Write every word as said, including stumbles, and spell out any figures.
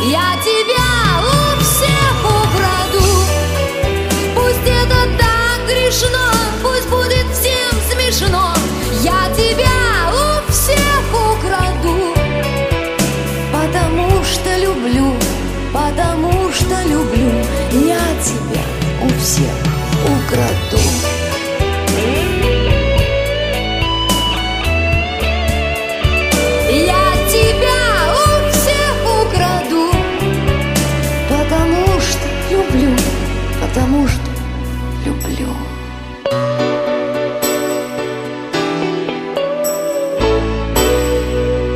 Я тебя у всех украду. Пусть это так грешно, пусть будет всем смешно. Я тебя у всех украду. Потому что люблю, потому что люблю. Я тебя у всех украду. Я тебя у всех украду. Потому что люблю, потому что люблю.